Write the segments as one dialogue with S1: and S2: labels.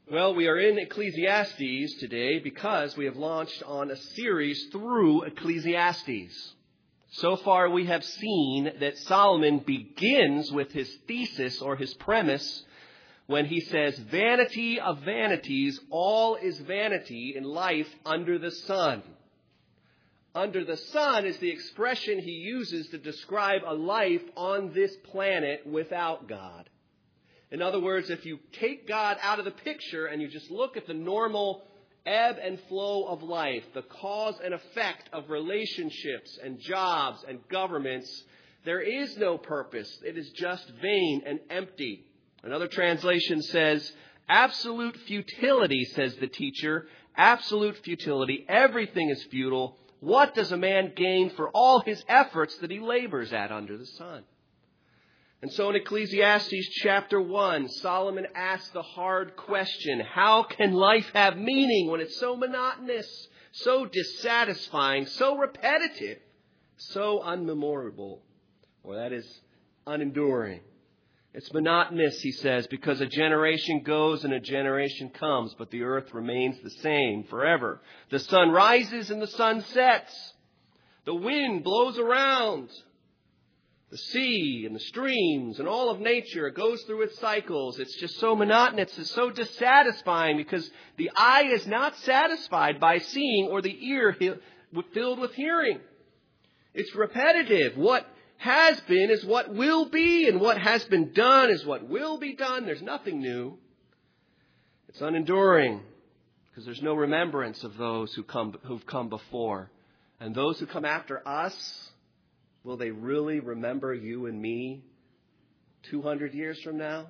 S1: Well, we are in Ecclesiastes today because we have launched on a series through Ecclesiastes. So far we have seen that Solomon begins with his thesis or his premise when he says, "Vanity of vanities, all is vanity in life under the sun." Under the sun is the expression he uses to describe a life on this planet without God. In other words, if you take God out of the picture and you just look at the normal ebb and flow of life, the cause and effect of relationships and jobs and governments, there is no purpose. It is just vain and empty. Another translation says, absolute futility, says the teacher. Absolute futility. Everything is futile. What does a man gain for all his efforts that he labors at under the sun? And so in Ecclesiastes chapter 1, Solomon asks the hard question, how can life have meaning when it's so monotonous, so dissatisfying, so repetitive, so unmemorable? Or that is unenduring. It's monotonous, he says, because a generation goes and a generation comes, but the earth remains the same forever. The sun rises and the sun sets. The wind blows around. The sea and the streams and all of nature, it goes through its cycles. It's just so monotonous. It's so dissatisfying because the eye is not satisfied by seeing or the ear filled with hearing. It's repetitive. What has been is what will be, and what has been done is what will be done. There's nothing new. It's unenduring because there's no remembrance of those who've come before. And those who come after us, will they really remember you and me 200 years from now?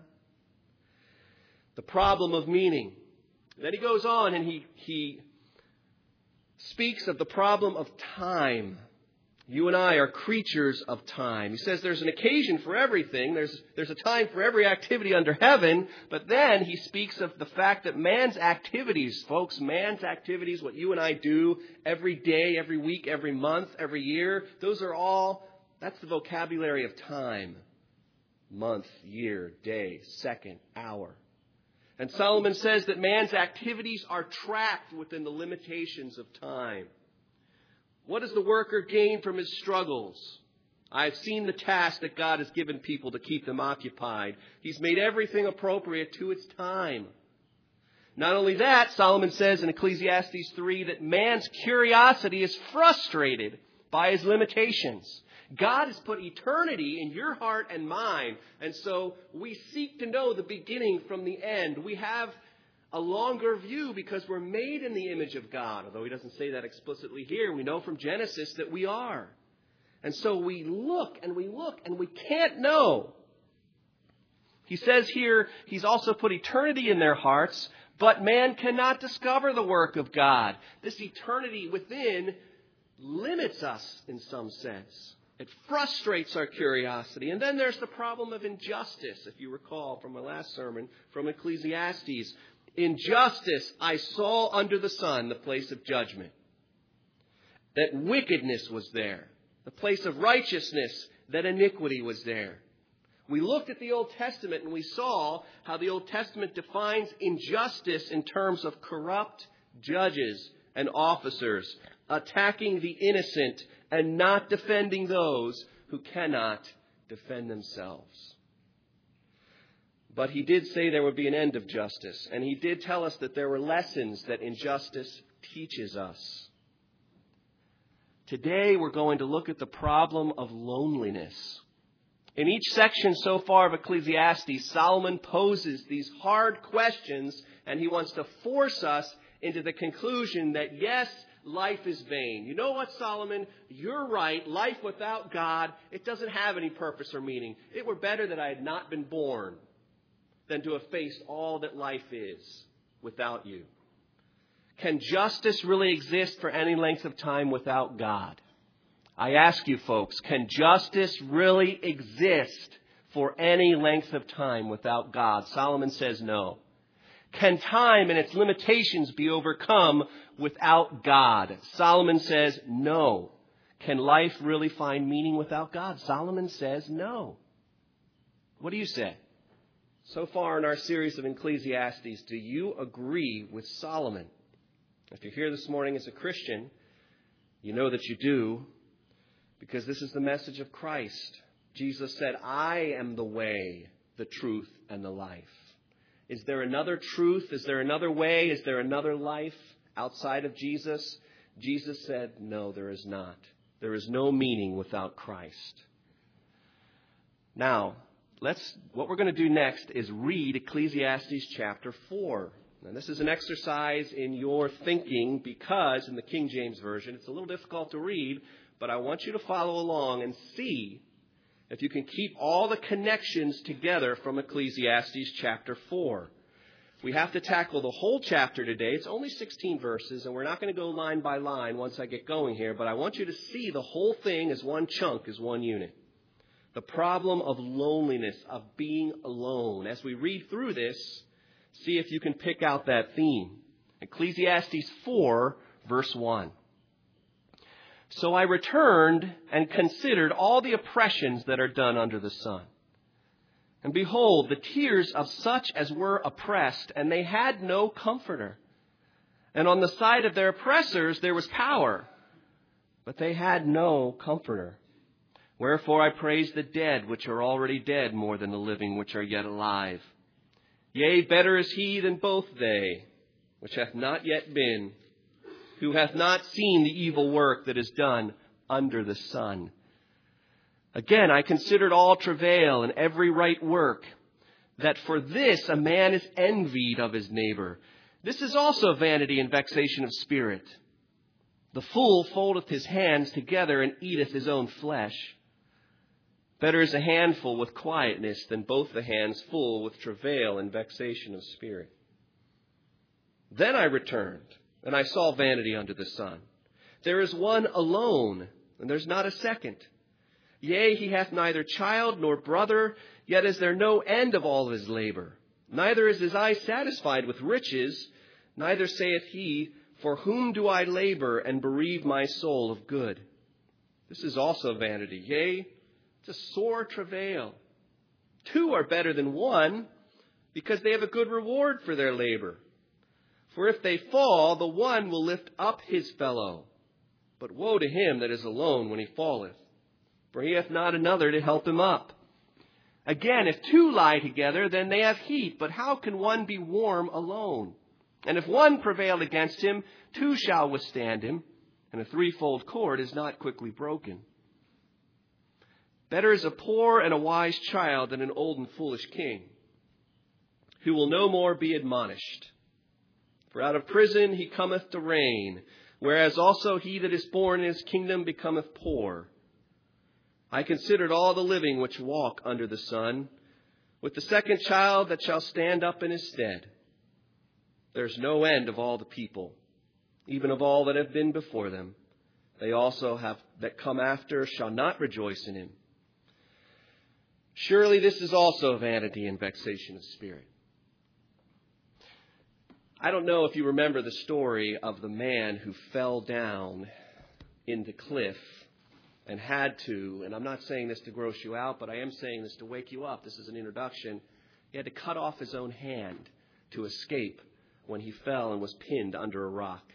S1: The problem of meaning. Then he goes on and he speaks of the problem of time. You and I are creatures of time. He says there's an occasion for everything. There's a time for every activity under heaven. But then he speaks of the fact that man's activities, folks, man's activities, what you and I do every day, every week, every month, every year, that's the vocabulary of time. Month, year, day, second, hour. And Solomon says that man's activities are trapped within the limitations of time. What does the worker gain from his struggles? I've seen the task that God has given people to keep them occupied. He's made everything appropriate to its time. Not only that, Solomon says in Ecclesiastes 3 that man's curiosity is frustrated by his limitations. God has put eternity in your heart and mine, and so we seek to know the beginning from the end. We have a longer view because we're made in the image of God. Although he doesn't say that explicitly here, we know from Genesis that we are. And so we look and we look and we can't know. He says here he's also put eternity in their hearts, but man cannot discover the work of God. This eternity within limits us in some sense. It frustrates our curiosity. And then there's the problem of injustice, if you recall from my last sermon from Ecclesiastes. Injustice I saw under the sun, the place of judgment. That wickedness was there. The place of righteousness, that iniquity was there. We looked at the Old Testament and we saw how the Old Testament defines injustice in terms of corrupt judges and officers, attacking the innocent and not defending those who cannot defend themselves. But he did say there would be an end of justice. And he did tell us that there were lessons that injustice teaches us. Today we're going to look at the problem of loneliness. In each section so far of Ecclesiastes, Solomon poses these hard questions, and he wants to force us into the conclusion that yes, life is vain. You know what, Solomon? You're right. Life without God, it doesn't have any purpose or meaning. It were better that I had not been born than to have faced all that life is without you. Can justice really exist for any length of time without God? I ask you folks, can justice really exist for any length of time without God? Solomon says no. Can time and its limitations be overcome without God? Solomon says no. Can life really find meaning without God? Solomon says no. What do you say? So far in our series of Ecclesiastes, do you agree with Solomon? If you're here this morning as a Christian, you know that you do, because this is the message of Christ. Jesus said, I am the way, the truth, and the life. Is there another truth? Is there another way? Is there another life outside of Jesus? Jesus said, no, there is not. There is no meaning without Christ. Now, what we're going to do next is read Ecclesiastes chapter 4. Now, this is an exercise in your thinking because in the King James Version, it's a little difficult to read, but I want you to follow along and see if you can keep all the connections together from Ecclesiastes chapter 4. We have to tackle the whole chapter today. It's only 16 verses, and we're not going to go line by line once I get going here, but I want you to see the whole thing as one chunk, as one unit. The problem of loneliness, of being alone. As we read through this, see if you can pick out that theme. Ecclesiastes 4, verse 1. So I returned and considered all the oppressions that are done under the sun. And behold, the tears of such as were oppressed, and they had no comforter. And on the side of their oppressors there was power, but they had no comforter. Wherefore I praise the dead which are already dead more than the living which are yet alive. Yea, better is he than both they, which hath not yet been, who hath not seen the evil work that is done under the sun. Again, I considered all travail and every right work, that for this a man is envied of his neighbor. This is also vanity and vexation of spirit. The fool foldeth his hands together and eateth his own flesh. Better is a handful with quietness than both the hands full with travail and vexation of spirit. Then I returned, and I saw vanity under the sun. There is one alone, and there's not a second. Yea, he hath neither child nor brother, yet is there no end of all his labor. Neither is his eye satisfied with riches, neither saith he, for whom do I labor and bereave my soul of good? This is also vanity. Yea, it's a sore travail. Two are better than one, because they have a good reward for their labor. For if they fall, the one will lift up his fellow. But woe to him that is alone when he falleth, for he hath not another to help him up. Again, if two lie together, then they have heat, but how can one be warm alone? And if one prevail against him, two shall withstand him, and a threefold cord is not quickly broken. Better is a poor and a wise child than an old and foolish king, who will no more be admonished. For out of prison he cometh to reign, whereas also he that is born in his kingdom becometh poor. I considered all the living which walk under the sun, with the second child that shall stand up in his stead. There's no end of all the people, even of all that have been before them. They also have that come after shall not rejoice in him. Surely this is also vanity and vexation of spirit. I don't know if you remember the story of the man who fell down in the cliff and had to, and I'm not saying this to gross you out, but I am saying this to wake you up. This is an introduction. He had to cut off his own hand to escape when he fell and was pinned under a rock.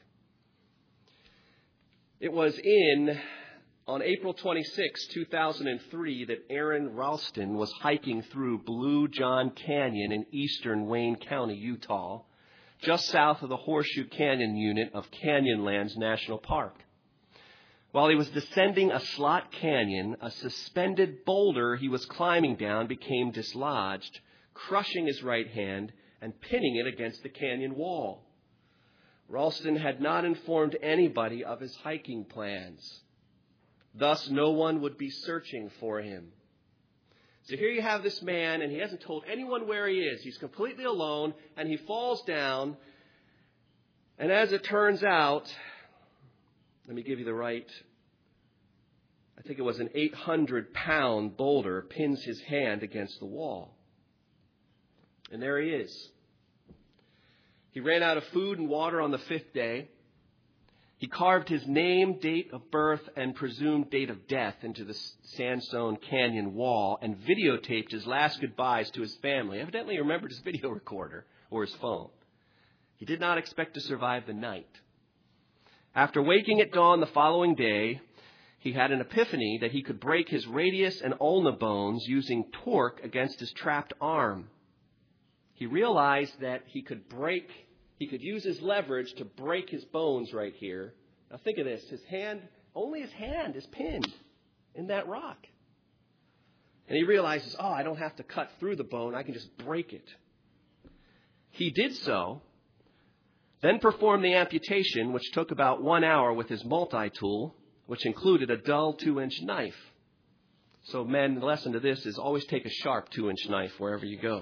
S1: It was on April 26, 2003, that Aaron Ralston was hiking through Blue John Canyon in eastern Wayne County, Utah, just south of the Horseshoe Canyon unit of Canyonlands National Park. While he was descending a slot canyon, a suspended boulder he was climbing down became dislodged, crushing his right hand and pinning it against the canyon wall. Ralston had not informed anybody of his hiking plans. Thus, no one would be searching for him. So here you have this man, and he hasn't told anyone where he is. He's completely alone, and he falls down. And as it turns out, let me give you the right, I think it was an 800-pound boulder pins his hand against the wall. And there he is. He ran out of food and water on the fifth day. He carved his name, date of birth, and presumed date of death into the sandstone canyon wall and videotaped his last goodbyes to his family. Evidently he remembered his video recorder or his phone. He did not expect to survive the night. After waking at dawn the following day, he had an epiphany that he could break his radius and ulna bones using torque against his trapped arm. He realized that he could use his leverage to break his bones right here. Now think of this. Only his hand is pinned in that rock. And he realizes, I don't have to cut through the bone. I can just break it. He did so, then performed the amputation, which took about 1 hour with his multi-tool, which included a dull 2-inch knife. So men, the lesson to this is always take a sharp 2-inch knife wherever you go.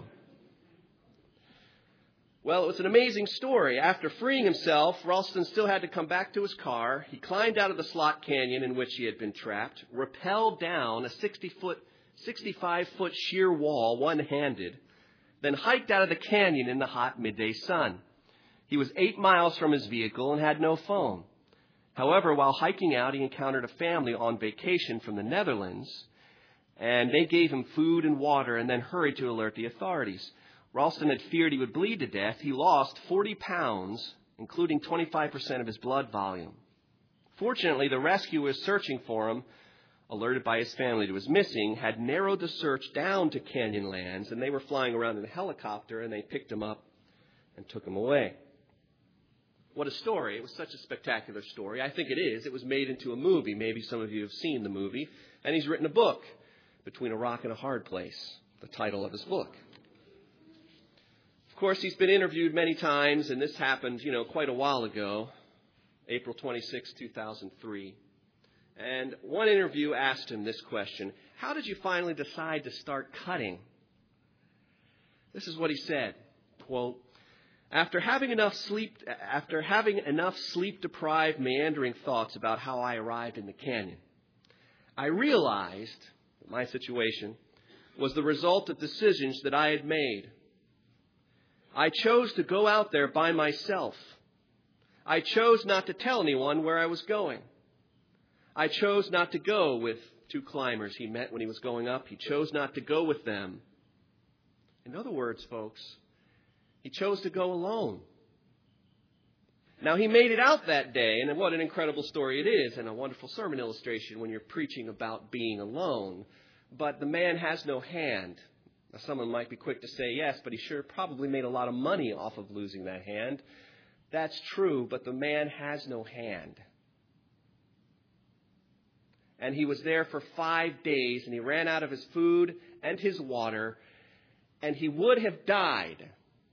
S1: Well, it was an amazing story. After freeing himself, Ralston still had to come back to his car. He climbed out of the slot canyon in which he had been trapped, rappelled down a 65-foot sheer wall one-handed, then hiked out of the canyon in the hot midday sun. He was 8 miles from his vehicle and had no phone. However, while hiking out, he encountered a family on vacation from the Netherlands, and they gave him food and water and then hurried to alert the authorities. Ralston had feared he would bleed to death. He lost 40 pounds, including 25% of his blood volume. Fortunately, the rescuers searching for him, alerted by his family to his missing, had narrowed the search down to Canyonlands, and they were flying around in a helicopter, and they picked him up and took him away. What a story. It was such a spectacular story. I think it is. It was made into a movie. Maybe some of you have seen the movie. And he's written a book, Between a Rock and a Hard Place, the title of his book. Of course, he's been interviewed many times, and this happened, quite a while ago, April 26, 2003. And one interview asked him this question: how did you finally decide to start cutting? This is what he said, quote, After having enough sleep-deprived, meandering thoughts about how I arrived in the canyon, I realized that my situation was the result of decisions that I had made. I chose to go out there by myself. I chose not to tell anyone where I was going. I chose not to go with 2 climbers he met when he was going up. He chose not to go with them. In other words, folks, he chose to go alone. Now, he made it out that day, and what an incredible story it is, and a wonderful sermon illustration when you're preaching about being alone. But the man has no hand. Now, someone might be quick to say, yes, but he sure probably made a lot of money off of losing that hand. That's true, but the man has no hand. And he was there for 5 days, and he ran out of his food and his water, and he would have died.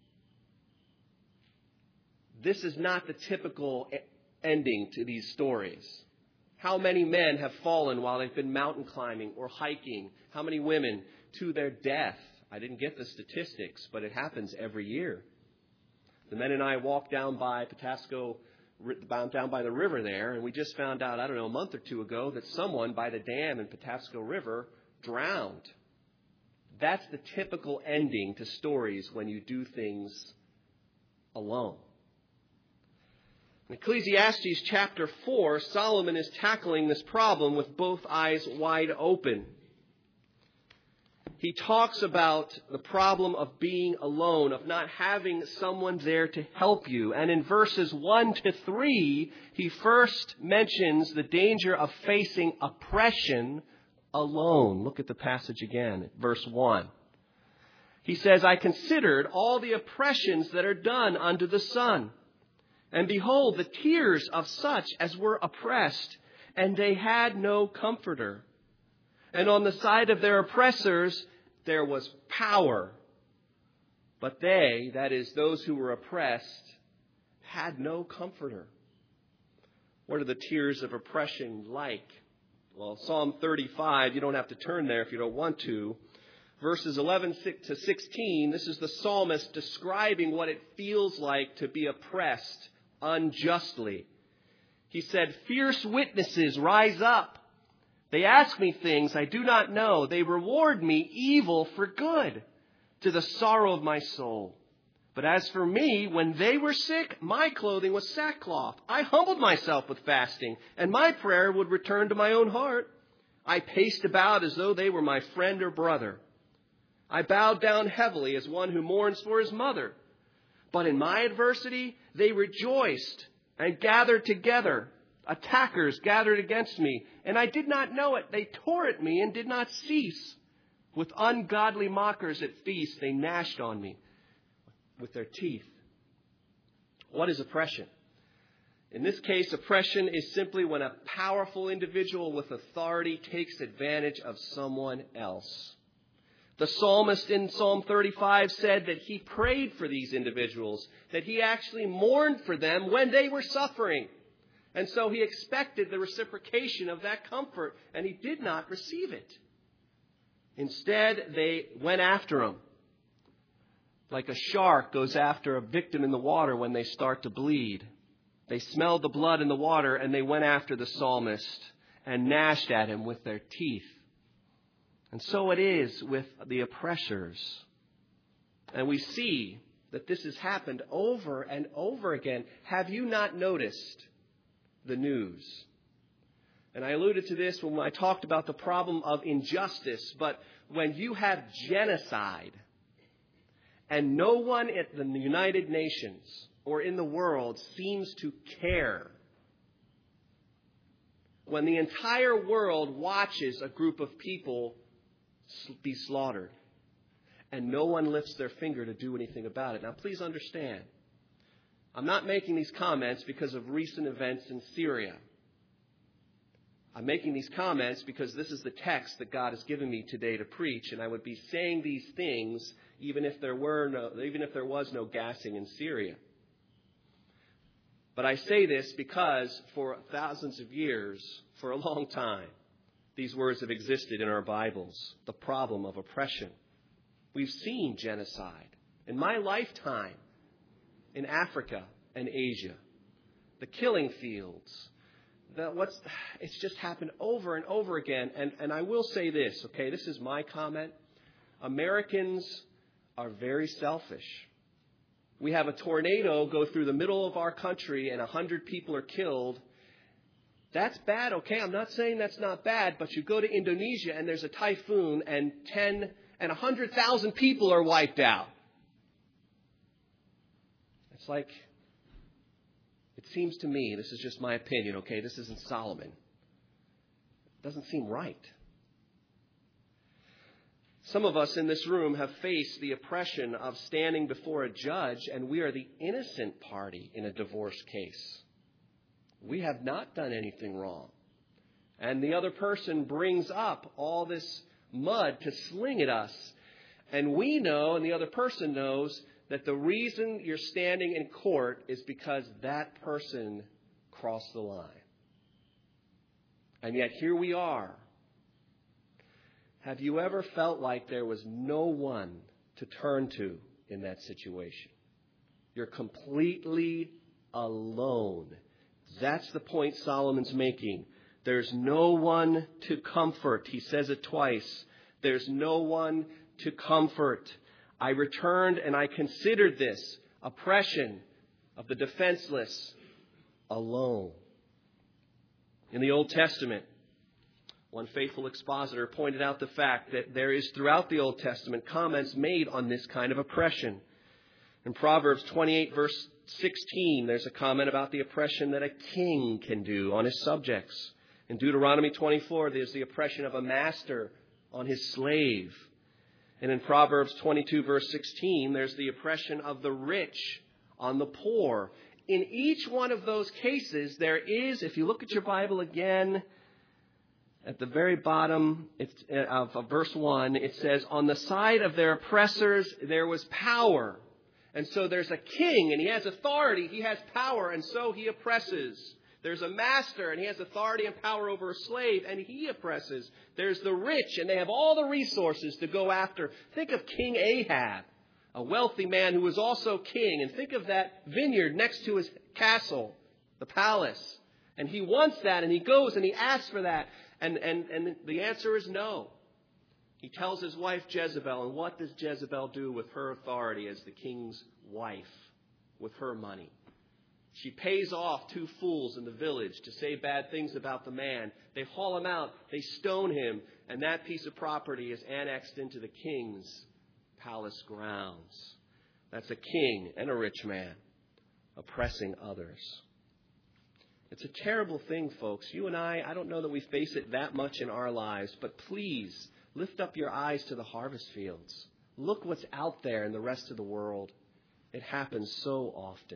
S1: This is not the typical ending to these stories. How many men have fallen while they've been mountain climbing or hiking? How many women to their death? I didn't get the statistics, but it happens every year. The men and I walked down by Patapsco, down by the river there, and we just found out, a month or 2 ago, that someone by the dam in Patapsco River drowned. That's the typical ending to stories when you do things alone. In Ecclesiastes chapter 4, Solomon is tackling this problem with both eyes wide open. He talks about the problem of being alone, of not having someone there to help you. And in verses 1 to 3, he first mentions the danger of facing oppression alone. Look at the passage again, verse 1. He says, I considered all the oppressions that are done under the sun. And behold, the tears of such as were oppressed, and they had no comforter. And on the side of their oppressors there was power. But they, that is, those who were oppressed, had no comforter. What are the tears of oppression like? Well, Psalm 35, you don't have to turn there if you don't want to. Verses 11 to 16, this is the psalmist describing what it feels like to be oppressed unjustly. He said, fierce witnesses rise up. They ask me things I do not know. They reward me evil for good, to the sorrow of my soul. But as for me, when they were sick, my clothing was sackcloth. I humbled myself with fasting, and my prayer would return to my own heart. I paced about as though they were my friend or brother. I bowed down heavily as one who mourns for his mother. But in my adversity, they rejoiced and gathered together. Attackers gathered against me, and I did not know it. They tore at me and did not cease. With ungodly mockers at feasts, they gnashed on me with their teeth. What is oppression? In this case, oppression is simply when a powerful individual with authority takes advantage of someone else. The psalmist in Psalm 35 said that he prayed for these individuals, that he actually mourned for them when they were suffering. And so he expected the reciprocation of that comfort, and he did not receive it. Instead, they went after him, like a shark goes after a victim in the water when they start to bleed. They smelled the blood in the water, and they went after the psalmist and gnashed at him with their teeth. And so it is with the oppressors. And we see that this has happened over and over again. Have you not noticed the news? And I alluded to this when I talked about the problem of injustice. But when you have genocide, and no one at the United Nations or in the world seems to care, when the entire world watches a group of people be slaughtered, and no one lifts their finger to do anything about it. Now, please understand, I'm not making these comments because of recent events in Syria. I'm making these comments because this is the text that God has given me today to preach, and I would be saying these things even if there was no gassing in Syria. But I say this because for thousands of years, for a long time, these words have existed in our Bibles, the problem of oppression. We've seen genocide in my lifetime in Africa and Asia, the killing fields. It's just happened over and over again. And I will say this, okay, this is my comment. Americans are very selfish. We have a tornado go through the middle of our country and 100 people are killed. That's bad, okay? I'm not saying that's not bad, but you go to Indonesia and there's a typhoon and 100,000 people are wiped out. It's like, it seems to me, this is just my opinion, okay? This isn't Solomon. It doesn't seem right. Some of us in this room have faced the oppression of standing before a judge, and we are the innocent party in a divorce case. We have not done anything wrong. And the other person brings up all this mud to sling at us. And we know, and the other person knows, that the reason you're standing in court is because that person crossed the line. And yet here we are. Have you ever felt like there was no one to turn to in that situation? You're completely alone. That's the point Solomon's making. There's no one to comfort. He says it twice. There's no one to comfort. I returned and I considered this oppression of the defenseless alone. In the Old Testament, one faithful expositor pointed out the fact that there is throughout the Old Testament comments made on this kind of oppression. In Proverbs 28 verse 16, there's a comment about the oppression that a king can do on his subjects. In Deuteronomy 24, there's the oppression of a master on his slave. And in Proverbs 22 verse 16, there's the oppression of the rich on the poor. In each one of those cases, there is, if you look at your Bible again, at the very bottom of verse 1, it says, on the side of their oppressors, there was power. And so there's a king, and he has authority, he has power, and so he oppresses. There's a master, and he has authority and power over a slave, and he oppresses. There's the rich, and they have all the resources to go after. Think of King Ahab, a wealthy man who was also king, and think of that vineyard next to his castle, the palace. And he wants that, and he goes and he asks for that. And the answer is no. He tells his wife Jezebel, and what does Jezebel do with her authority as the king's wife, with her money? She pays off 2 fools in the village to say bad things about the man. They haul him out, they stone him, and that piece of property is annexed into the king's palace grounds. That's a king and a rich man oppressing others. It's a terrible thing, folks. You and I don't know that we face it that much in our lives, but please lift up your eyes to the harvest fields. Look what's out there in the rest of the world. It happens so often.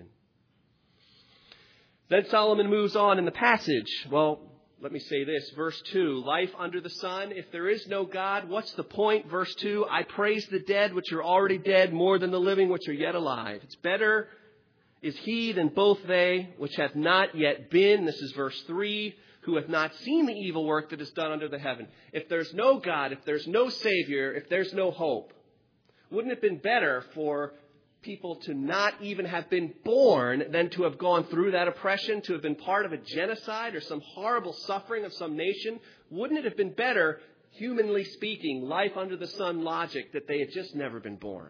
S1: Then Solomon moves on in the passage. Well, let me say this. Verse 2, life under the sun. If there is no God, what's the point? Verse 2, I praise the dead which are already dead more than the living which are yet alive. It's better is he than both they which have not yet been. This is verse 3, who have not seen the evil work that is done under the heaven. If there's no God, if there's no Savior, if there's no hope, wouldn't it have been better for people to not even have been born than to have gone through that oppression, to have been part of a genocide or some horrible suffering of some nation? Wouldn't it have been better, humanly speaking, life under the sun logic, that they had just never been born?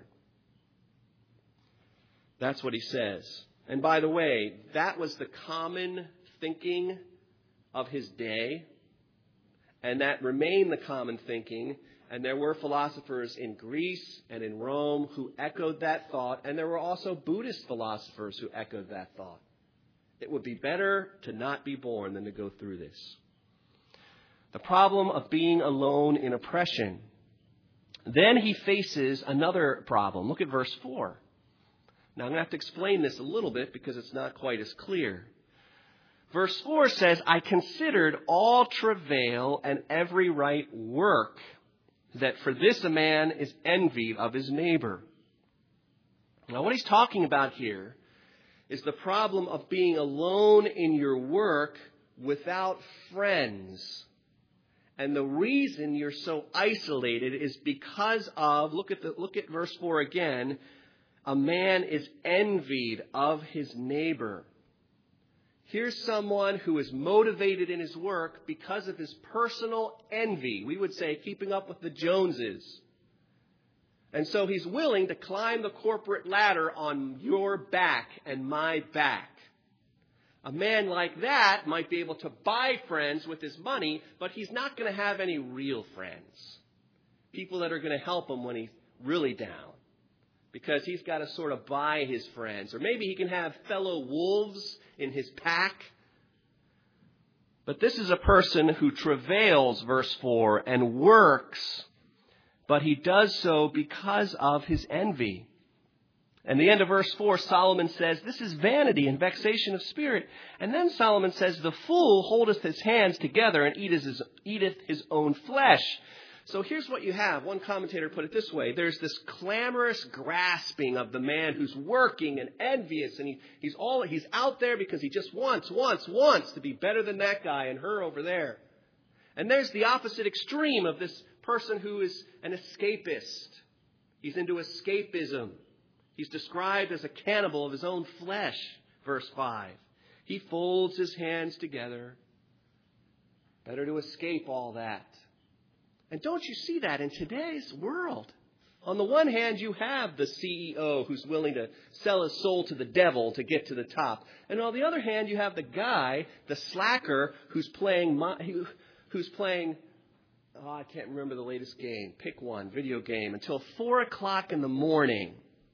S1: That's what he says. And by the way, that was the common thinking of his day, and that remained the common thinking. And there were philosophers in Greece and in Rome who echoed that thought. And there were also Buddhist philosophers who echoed that thought. It would be better to not be born than to go through this. The problem of being alone in oppression. Then he faces another problem. Look at verse 4. Now I'm going to have to explain this a little bit because it's not quite as clear. Verse 4 says, I considered all travail and every right work, that for this a man is envied of his neighbor. Now what he's talking about here is the problem of being alone in your work without friends. And the reason you're so isolated is because of, look at verse 4 again, a man is envied of his neighbor. Here's someone who is motivated in his work because of his personal envy. We would say keeping up with the Joneses. And so he's willing to climb the corporate ladder on your back and my back. A man like that might be able to buy friends with his money, but he's not going to have any real friends. People that are going to help him when he's really down. Because he's got to sort of buy his friends. Or maybe he can have fellow wolves in his pack. But this is a person who travails, verse 4, and works, but he does so because of his envy. And the end of verse 4, Solomon says, this is vanity and vexation of spirit. And then Solomon says, the fool holdeth his hands together and eateth his own flesh. So here's what you have. One commentator put it this way. There's this clamorous grasping of the man who's working and envious. And he's out there because he just wants to be better than that guy and her over there. And there's the opposite extreme of this person who is an escapist. He's into escapism. He's described as a cannibal of his own flesh, verse 5. He folds his hands together. Better to escape all that. And don't you see that in today's world? On the one hand, you have the CEO who's willing to sell his soul to the devil to get to the top. And on the other hand, you have the guy, the slacker, who's playing, I can't remember the latest game. Pick one, video game, until 4 o'clock in the morning.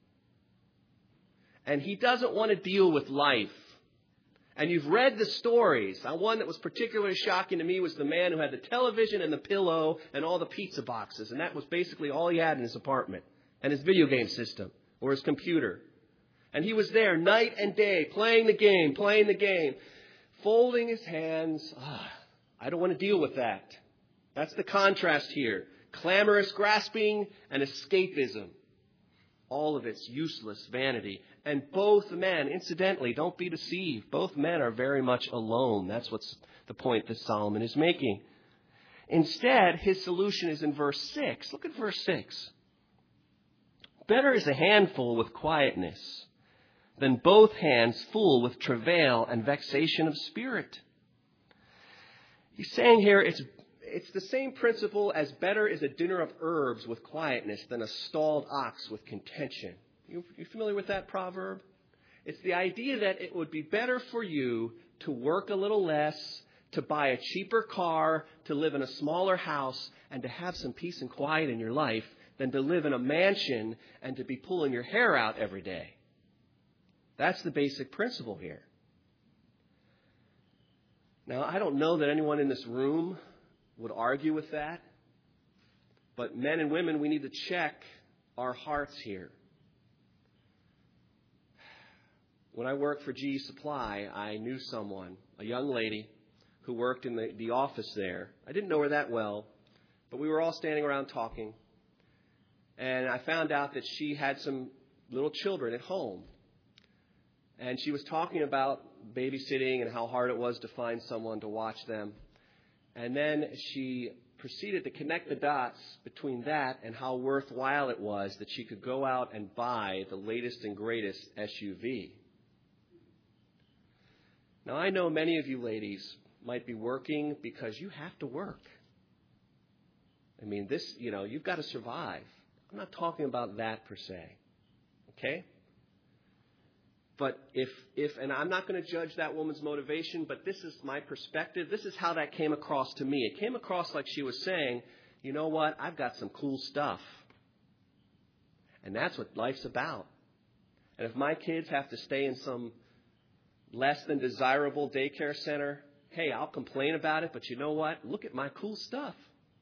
S1: And he doesn't want to deal with life. And you've read the stories. One that was particularly shocking to me was the man who had the television and the pillow and all the pizza boxes. And that was basically all he had in his apartment. And his video game system or his computer. And he was there night and day playing the game, folding his hands. I don't want to deal with that. That's the contrast here. Clamorous grasping and escapism. All of it's useless vanity. And both men, incidentally, don't be deceived. Both men are very much alone. That's what's the point that Solomon is making. Instead, his solution is in verse 6. Look at verse 6. Better is a handful with quietness than both hands full with travail and vexation of spirit. He's saying here it's the same principle as better is a dinner of herbs with quietness than a stalled ox with contention. You familiar with that proverb? It's the idea that it would be better for you to work a little less, to buy a cheaper car, to live in a smaller house, and to have some peace and quiet in your life than to live in a mansion and to be pulling your hair out every day. That's the basic principle here. Now, I don't know that anyone in this room would argue with that, but men and women, we need to check our hearts here. When I worked for GE Supply, I knew someone, a young lady, who worked in the office there. I didn't know her that well, but we were all standing around talking. And I found out that she had some little children at home. And she was talking about babysitting and how hard it was to find someone to watch them. And then she proceeded to connect the dots between that and how worthwhile it was that she could go out and buy the latest and greatest SUV. Now, I know many of you ladies might be working because you have to work. I mean, you've got to survive. I'm not talking about that per se. Okay? But and I'm not going to judge that woman's motivation, but this is my perspective. This is how that came across to me. It came across like she was saying, you know what? I've got some cool stuff. And that's what life's about. And if my kids have to stay in some less than desirable daycare center, hey, I'll complain about it, but you know what? Look at my cool stuff.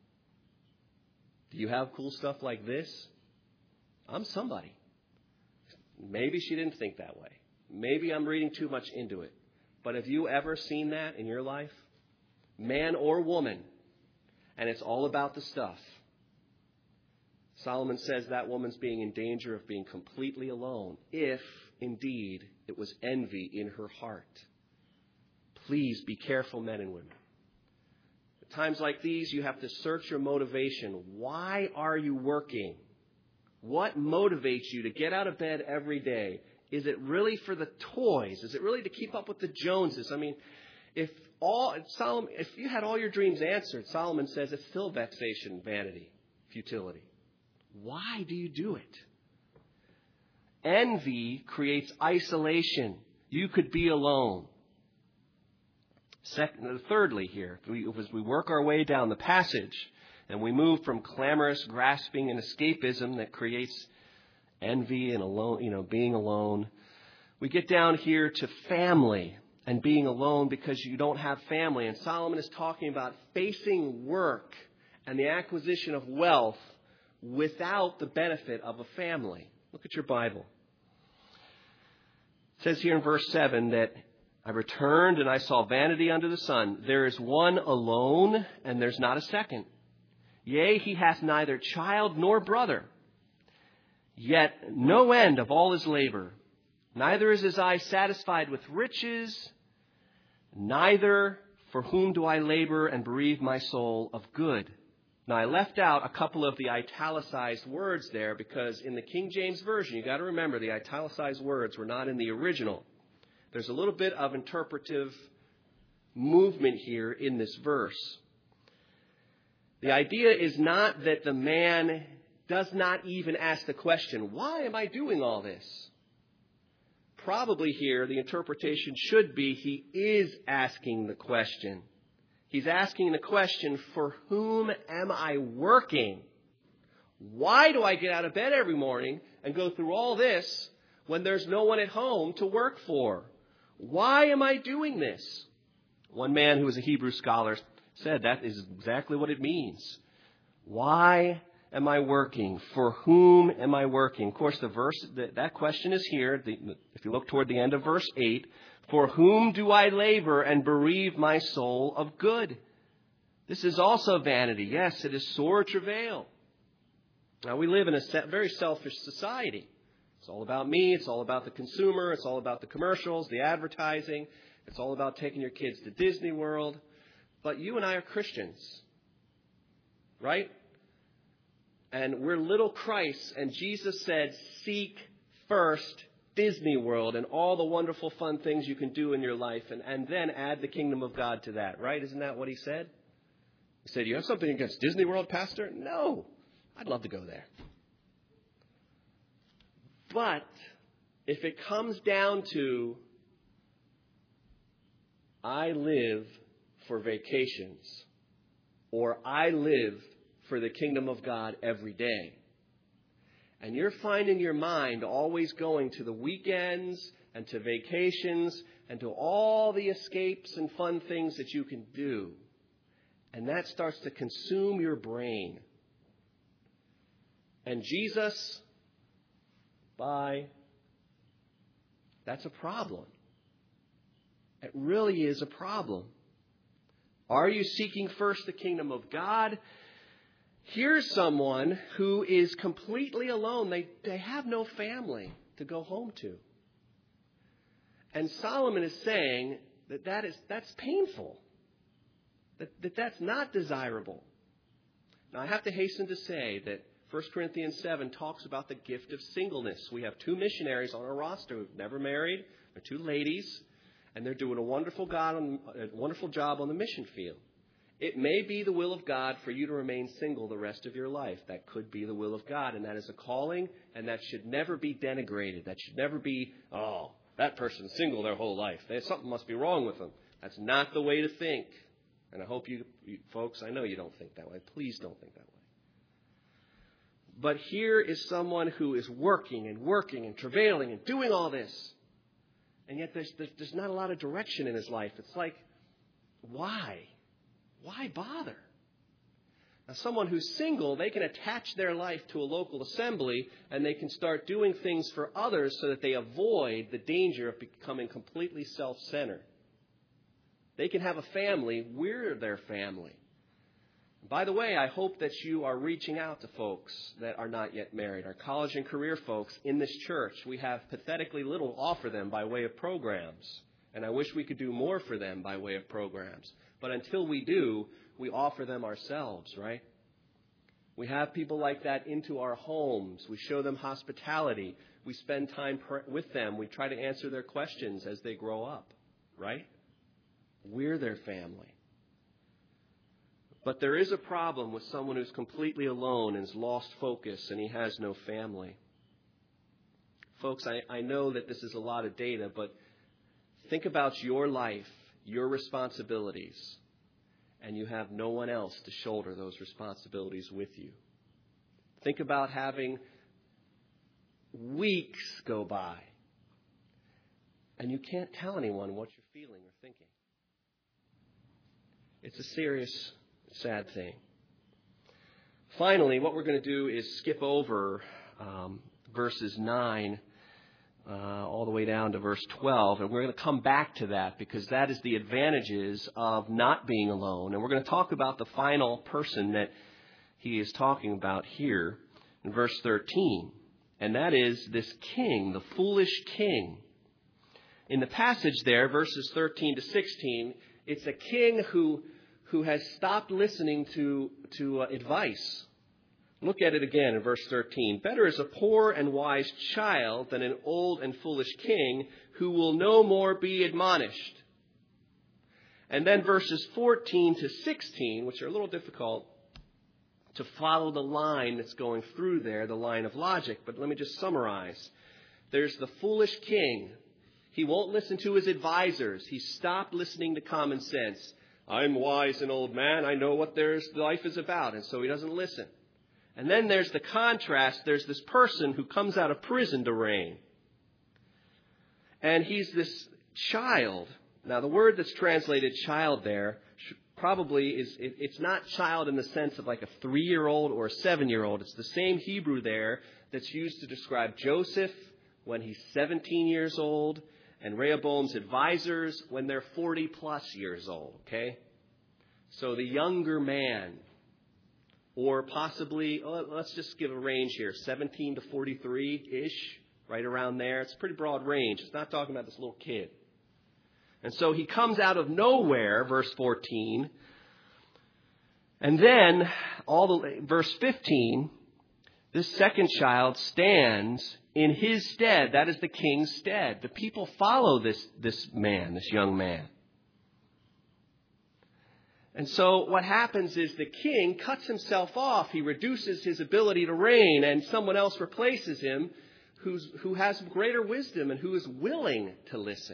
S1: Do you have cool stuff like this? I'm somebody. Maybe she didn't think that way. Maybe I'm reading too much into it. But have you ever seen that in your life? Man or woman. And it's all about the stuff. Solomon says that woman's being in danger of being completely alone, if indeed it was envy in her heart. Please be careful, men and women. At times like these, you have to search your motivation. Why are you working? What motivates you to get out of bed every day? Is it really for the toys? Is it really to keep up with the Joneses? I mean, if you had all your dreams answered, Solomon says it's still vexation, vanity, futility. Why do you do it? Envy creates isolation. You could be alone. Thirdly here, as we work our way down the passage, and we move from clamorous grasping and escapism that creates envy and alone, being alone, we get down here to family and being alone because you don't have family. And Solomon is talking about facing work and the acquisition of wealth without the benefit of a family. Look at your Bible. It says here in verse 7 that I returned and I saw vanity under the sun. There is one alone and there's not a second. Yea, he hath neither child nor brother. Yet no end of all his labor. Neither is his eye satisfied with riches. Neither for whom do I labor and bereave my soul of good. Now, I left out a couple of the italicized words there because in the King James Version, you got to remember the italicized words were not in the original. There's a little bit of interpretive movement here in this verse. The idea is not that the man does not even ask the question, why am I doing all this? Probably here the interpretation should be he is asking the question. He's asking the question, for whom am I working? Why do I get out of bed every morning and go through all this when there's no one at home to work for? Why am I doing this? One man who was a Hebrew scholar said that is exactly what it means. Why am I working? For whom am I working? Of course, that question is here. If you look toward the end of verse 8, for whom do I labor and bereave my soul of good? This is also vanity. Yes, it is sore travail. Now, we live in a very selfish society. It's all about me. It's all about the consumer. It's all about the commercials, the advertising. It's all about taking your kids to Disney World. But you and I are Christians, right? And we're little Christ. And Jesus said, seek first Disney World and all the wonderful fun things you can do in your life and then add the kingdom of God to that, right? Isn't that what he said? You say, do you have something against Disney World, Pastor? No. I'd love to go there. But if it comes down to I live for vacations or I live for the kingdom of God every day, and you're finding your mind always going to the weekends and to vacations and to all the escapes and fun things that you can do, and that starts to consume your brain, and Jesus, that's a problem. It really is a problem. Are you seeking first the kingdom of God? Here's someone who is completely alone. They have no family to go home to. And Solomon is saying that's painful. That's not desirable. Now, I have to hasten to say that 1 Corinthians 7 talks about the gift of singleness. We have 2 missionaries on our roster who've never married. They're 2 ladies, and they're doing a wonderful job on the mission field. It may be the will of God for you to remain single the rest of your life. That could be the will of God, and that is a calling, and that should never be denigrated. That should never be, oh, that person's single their whole life. Something must be wrong with them. That's not the way to think. And I hope you folks, I know you don't think that way. Please don't think that way. But here is someone who is working and travailing and doing all this. And yet there's not a lot of direction in his life. It's like, why? Why bother? Now, someone who's single, they can attach their life to a local assembly and they can start doing things for others so that they avoid the danger of becoming completely self-centered. They can have a family. We're their family. By the way, I hope that you are reaching out to folks that are not yet married. Our college and career folks in this church, we have pathetically little to offer them by way of programs. And I wish we could do more for them by way of programs. But until we do, we offer them ourselves, right? We have people like that into our homes. We show them hospitality. We spend time with them. We try to answer their questions as they grow up, right? We're their family. But there is a problem with someone who's completely alone and has lost focus and he has no family. Folks, I know that this is a lot of data, but think about your life, your responsibilities, and you have no one else to shoulder those responsibilities with you. Think about having weeks go by, and you can't tell anyone what you're feeling or thinking. It's a serious, sad thing. Finally, what we're going to do is skip over verses 9 all the way down to verse 12. And we're going to come back to that because that is the advantages of not being alone. And we're going to talk about the final person that he is talking about here in verse 13. And that is this king, the foolish king. In the passage there, verses 13 to 16, it's a king who has stopped listening to advice. Look at it again in verse 13. Better is a poor and wise child than an old and foolish king who will no more be admonished. And then verses 14 to 16, which are a little difficult to follow the line that's going through there, the line of logic. But let me just summarize. There's the foolish king. He won't listen to his advisors. He stopped listening to common sense. I'm wise and old man. I know what life is about. And so he doesn't listen. And then there's the contrast. There's this person who comes out of prison to reign. And he's this child. Now, the word that's translated child there probably it's not child in the sense of like a 3-year-old or a 7-year-old. It's the same Hebrew there that's used to describe Joseph when he's 17 years old and Rehoboam's advisors when they're 40 plus years old, okay? So the younger man, or possibly, let's just give a range here, 17 to 43-ish, right around there. It's a pretty broad range. It's not talking about this little kid. And so he comes out of nowhere, verse 14. And then, verse 15, this second child stands in his stead. That is the king's stead. The people follow this man, this young man. And so what happens is the king cuts himself off. He reduces his ability to reign, and someone else replaces him who has greater wisdom and who is willing to listen.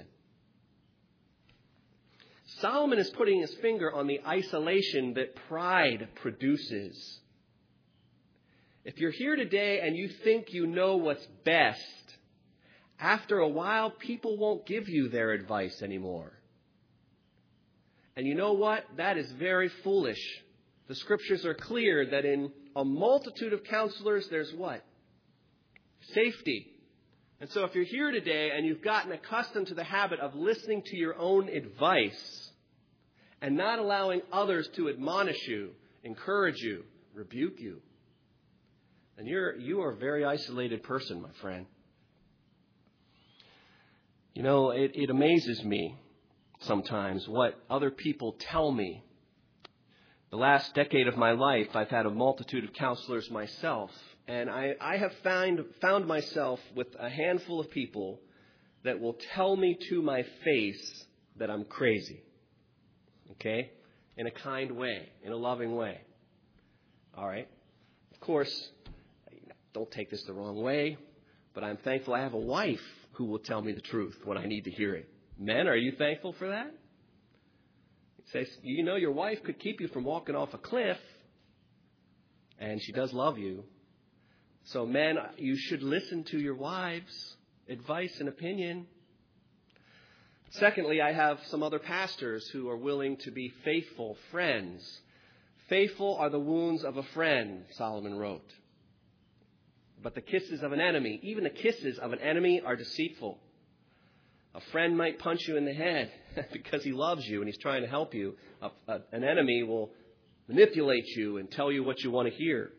S1: Solomon is putting his finger on the isolation that pride produces. If you're here today and you think you know what's best, after a while, people won't give you their advice anymore. And you know what? That is very foolish. The scriptures are clear that in a multitude of counselors, there's what? Safety. And so if you're here today and you've gotten accustomed to the habit of listening to your own advice and not allowing others to admonish you, encourage you, rebuke you, then you are a very isolated person, my friend. You know, it amazes me sometimes what other people tell me. The last decade of my life, I've had a multitude of counselors myself, and I have found myself with a handful of people that will tell me to my face that I'm crazy. Okay? In a kind way, in a loving way. All right? Of course, don't take this the wrong way, but I'm thankful I have a wife who will tell me the truth when I need to hear it. Men, are you thankful for that? It says, you know, your wife could keep you from walking off a cliff, and she does love you. So men, you should listen to your wives' advice and opinion. Secondly, I have some other pastors who are willing to be faithful friends. Faithful are the wounds of a friend, Solomon wrote. But the kisses of an enemy, even the kisses of an enemy, are deceitful. A friend might punch you in the head because he loves you and he's trying to help you. An enemy will manipulate you and tell you what you want to hear.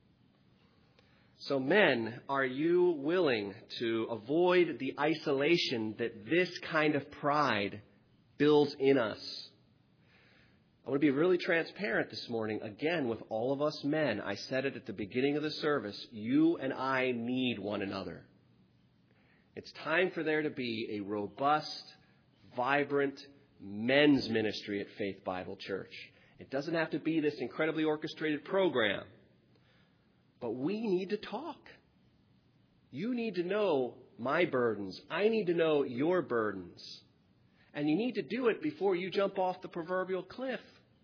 S1: So men, are you willing to avoid the isolation that this kind of pride builds in us? I want to be really transparent this morning, again, with all of us men. I said it at the beginning of the service. You and I need one another. It's time for there to be a robust, vibrant men's ministry at Faith Bible Church. It doesn't have to be this incredibly orchestrated program. But we need to talk. You need to know my burdens. I need to know your burdens. And you need to do it before you jump off the proverbial cliff.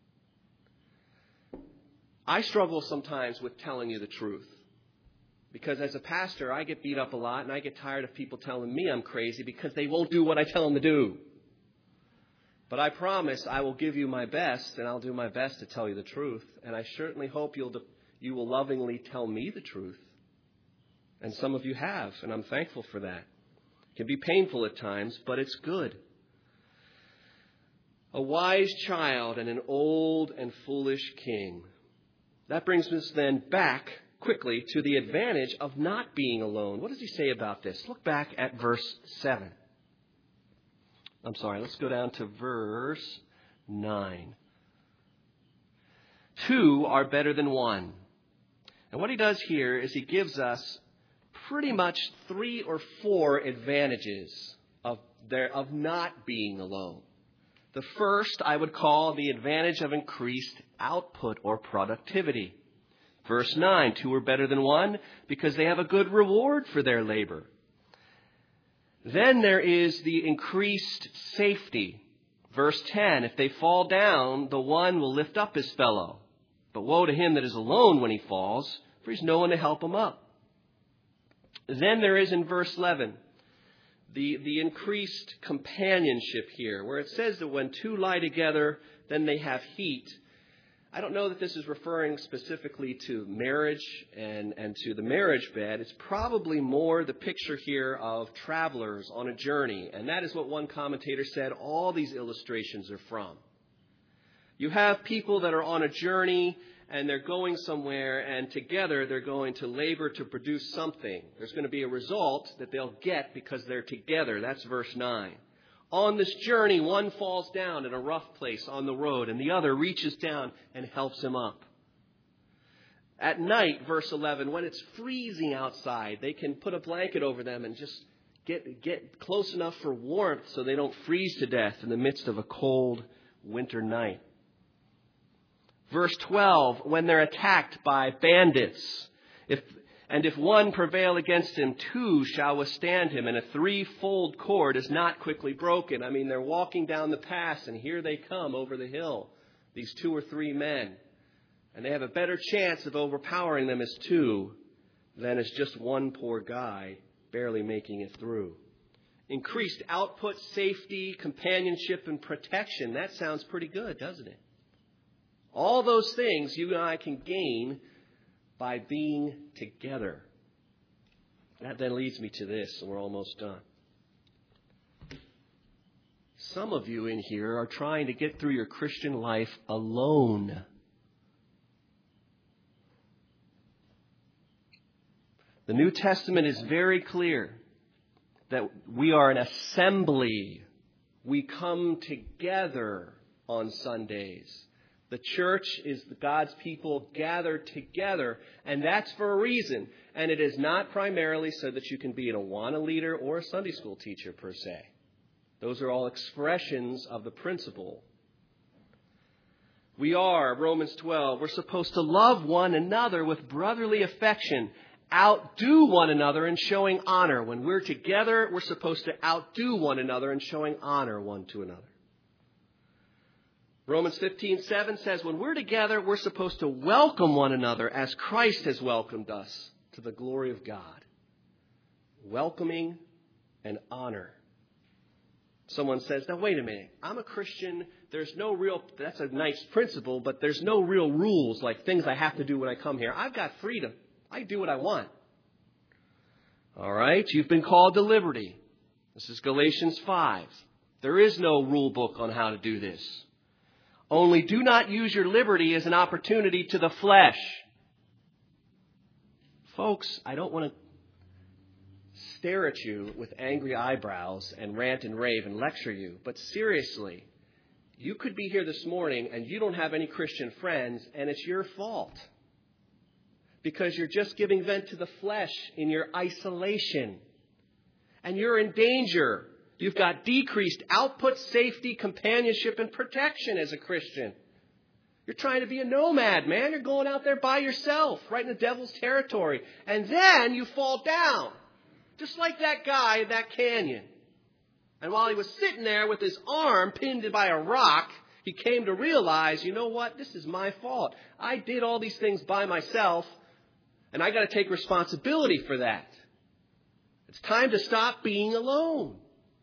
S1: I struggle sometimes with telling you the truth. Because as a pastor, I get beat up a lot and I get tired of people telling me I'm crazy because they won't do what I tell them to do. But I promise I will give you my best, and I'll do my best to tell you the truth. And I certainly hope you will lovingly tell me the truth. And some of you have, and I'm thankful for that. It can be painful at times, but it's good. A wise child and an old and foolish king. That brings us then back quickly to the advantage of not being alone. What does he say about this? Look back at verse 7. Let's go down to verse 9. 2 are better than 1. And what he does here is he gives us pretty much 3 or 4 advantages of not being alone. The first I would call the advantage of increased output or productivity. Verse 9, 2 are better than 1 because they have a good reward for their labor. Then there is the increased safety. Verse 10, if they fall down, the one will lift up his fellow. But woe to him that is alone when he falls, for he's no one to help him up. Then there is in verse 11, the increased companionship here, where it says that when 2 lie together, then they have heat. I don't know that this is referring specifically to marriage and to the marriage bed. It's probably more the picture here of travelers on a journey. And that is what one commentator said all these illustrations are from. You have people that are on a journey and they're going somewhere, and together they're going to labor to produce something. There's going to be a result that they'll get because they're together. That's verse 9. On this journey, one falls down in a rough place on the road, and the other reaches down and helps him up. At night, verse 11, when it's freezing outside, they can put a blanket over them and just get close enough for warmth so they don't freeze to death in the midst of a cold winter night. Verse 12, when they're attacked by bandits, if one prevail against him, two shall withstand him, and a threefold cord is not quickly broken. I mean, they're walking down the pass, and here they come over the hill, these 2 or 3 men. And they have a better chance of overpowering them as 2 than as just one poor guy barely making it through. Increased output, safety, companionship, and protection. That sounds pretty good, doesn't it? All those things you and I can gain by being together. That then leads me to this, and we're almost done. Some of you in here are trying to get through your Christian life alone. The New Testament is very clear that we are an assembly. We come together on Sundays. The church is God's people gathered together, and that's for a reason. And it is not primarily so that you can be an Awana leader or a Sunday school teacher per se. Those are all expressions of the principle. We are, Romans 12, we're supposed to love one another with brotherly affection, outdo one another in showing honor. When we're together, we're supposed to outdo one another in showing honor one to another. Romans 15:7 says, when we're together, we're supposed to welcome one another as Christ has welcomed us to the glory of God. Welcoming and honor. Someone says, now wait a minute, I'm a Christian. There's no real, that's a nice principle, but there's no real rules like things I have to do when I come here. I've got freedom. I do what I want. All right, you've been called to liberty. This is Galatians 5. There is no rule book on how to do this. Only do not use your liberty as an opportunity to the flesh. Folks, I don't want to stare at you with angry eyebrows and rant and rave and lecture you, but seriously, you could be here this morning and you don't have any Christian friends, and it's your fault. Because you're just giving vent to the flesh in your isolation. And you're in danger. You've got decreased output, safety, companionship, and protection as a Christian. You're trying to be a nomad, man. You're going out there by yourself, right in the devil's territory. And then you fall down, just like that guy in that canyon. And while he was sitting there with his arm pinned by a rock, he came to realize, you know what? This is my fault. I did all these things by myself, and I got to take responsibility for that. It's time to stop being alone.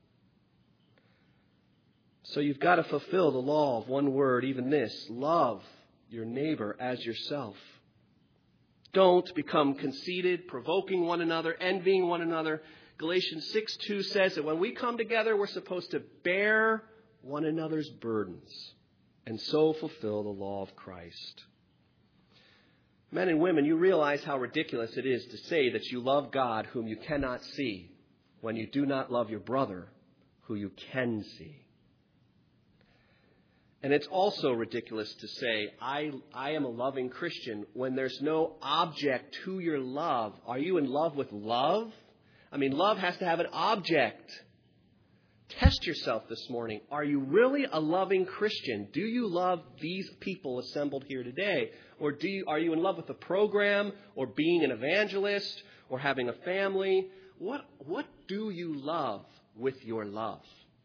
S1: So you've got to fulfill the law of one word, even this: love your neighbor as yourself. Don't become conceited, provoking one another, envying one another. Galatians 6:2 says that when we come together, we're supposed to bear one another's burdens and so fulfill the law of Christ. Men and women, you realize how ridiculous it is to say that you love God whom you cannot see when you do not love your brother who you can see. And it's also ridiculous to say, I am a loving Christian when there's no object to your love. Are you in love with love? I mean, love has to have an object. Test yourself this morning. Are you really a loving Christian? Do you love these people assembled here today? Or are you in love with the program, or being an evangelist, or having a family? What do you love with your love?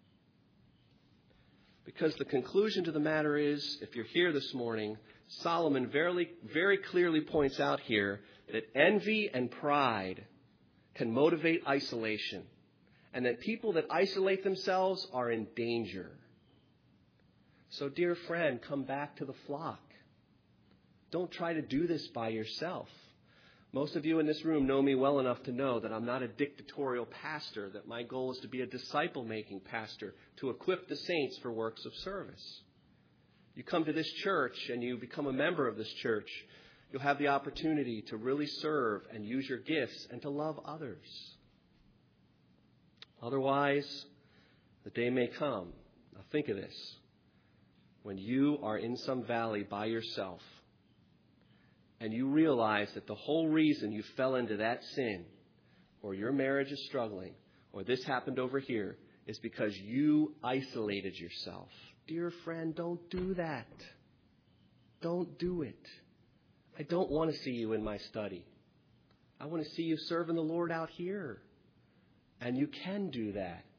S1: Because the conclusion to the matter is, if you're here this morning, Solomon very clearly points out here that envy and pride can motivate isolation, and that people that isolate themselves are in danger. So, dear friend, come back to the flock. Don't try to do this by yourself. Most of you in this room know me well enough to know that I'm not a dictatorial pastor, that my goal is to be a disciple-making pastor, to equip the saints for works of service. You come to this church and you become a member of this church, you'll have the opportunity to really serve and use your gifts and to love others. Otherwise, the day may come, now think of this, when you are in some valley by yourself, and you realize that the whole reason you fell into that sin, or your marriage is struggling, or this happened over here, is because you isolated yourself. Dear friend, don't do that. don't do it. I don't want to see you in my study. I want to see you serving the Lord out here. And you can do that.